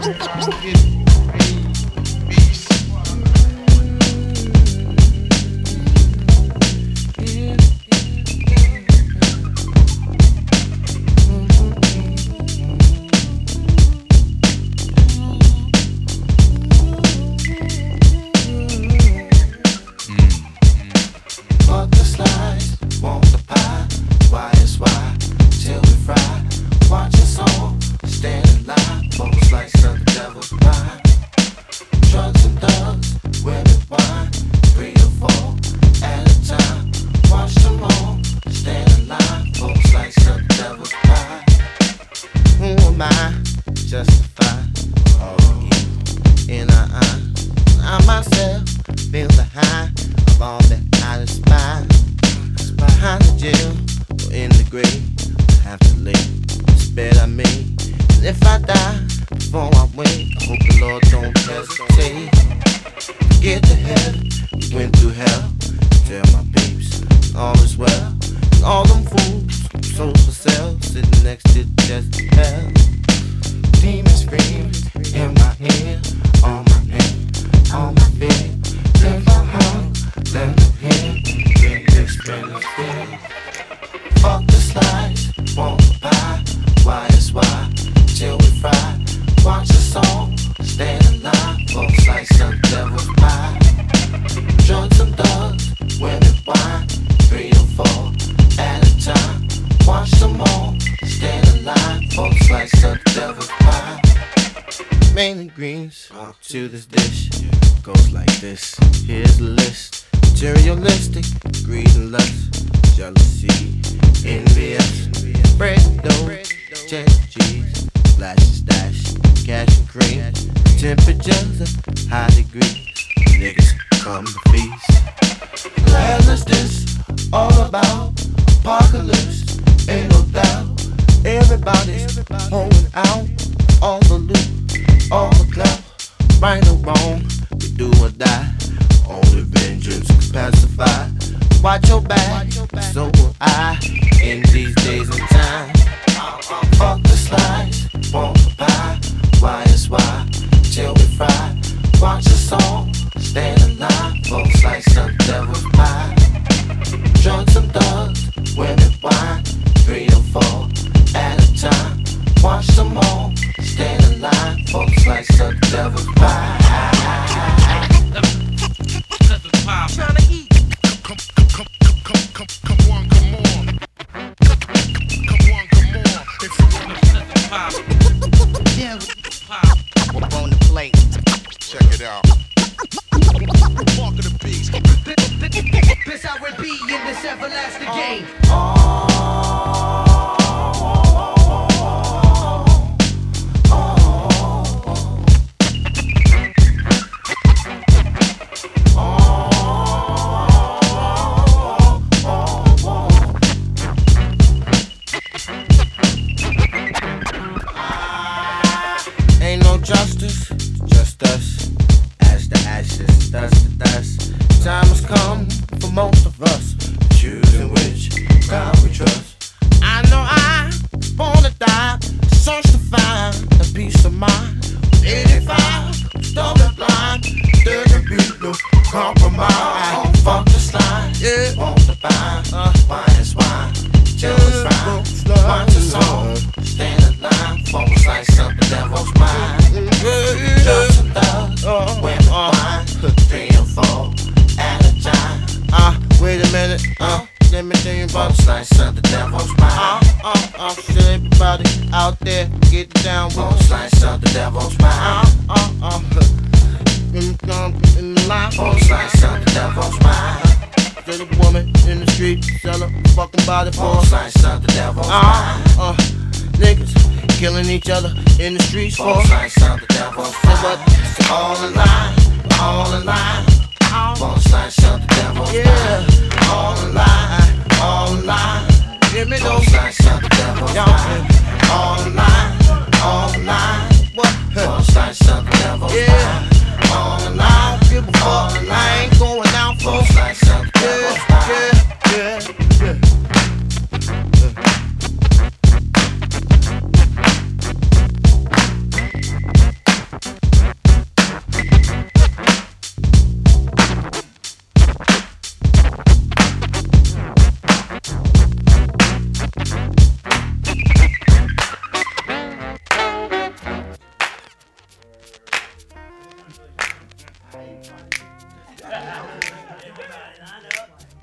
To this dish goes like this. Here's a list: materialistic, greed and lust, jealousy, envious, bread dough, check cheese, flash and stash, cash and cream, temperatures of high degrees. Niggas come to feast. Hell is this all about? Apocalypse, ain't no doubt. Everybody's holding out all the loot, all the clout. Right or wrong, we do or die. Only vengeance can pacify. Watch your back, so will I. In these days and time, fuck the slice, want the pie. Why is why, till we fry. Watch the song, stand alive. Full slice of devil's pie. Drugs and thugs, women wine. 3 or 4 at a time. Watch them all, stand alive. Full slice of devil's pie. Tryna eat. Come on. If you wanna pop. Yeah. Pop. On the plate. Check it out. Walk of the beast. Piss out with B in this everlasting game. Ain't no justice, just us. Ash to ashes, dust to dust. Time has come for most of us, choosing which God we trust. I know I was born to die, search to find a peace of mind. 85, stubborn blind, there can be no compromise. Fuck the slide, yeah. Want to buy, wine is wine, jealous fine. Watch the song, stand in line, phone slice up the devil's mind. Drugs and thugs, women wine, 3 or 4 at a time. Wait a minute, let me tell you about slice of the devil's mind. Shit, everybody out there, get down with slice of the devil's mind. In the line, slice of the devil's mind. To the woman in the street, sell her fucking body for slice of the devil's mind. Niggas killing each other in the streets for slice of the devil's mind. All in line, all in line. One slice of the devil's mind. Yeah, all in line. Give me those slice of the devil's mind. All in line. What? One slice of the devil's mind. Yeah. All in line, give a fuck. I ain't going out for slice of the devil's mind. Yeah.